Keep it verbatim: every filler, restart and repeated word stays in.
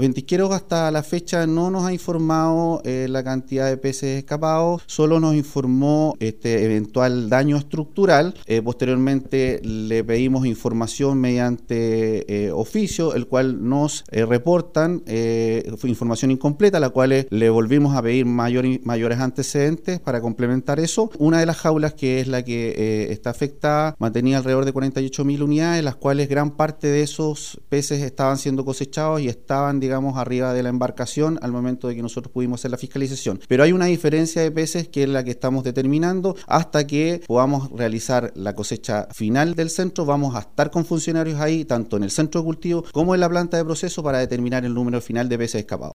ventisqueros hasta la fecha no nos ha informado eh, la cantidad de peces escapados, solo nos informó este eventual daño estructural. Eh, posteriormente le pedimos información mediante eh, oficio, el cual nos eh, reportan eh, información incompleta, la cual le volvimos a pedir mayor, mayores antecedentes para complementar eso. Una de las jaulas, que es la que eh, está afectada, mantenía alrededor de cuarenta y ocho mil unidades, las cuales gran parte de esos peces estaban siendo cosechados y estaban, digamos, arriba de la embarcación al momento de que nosotros pudimos hacer la fiscalización. Pero hay una diferencia de peces que es la que estamos determinando. Hasta que podamos realizar la cosecha final del centro, vamos a estar con funcionarios ahí, tanto en el centro de cultivo como en la planta de proceso, para determinar el número final de peces escapados.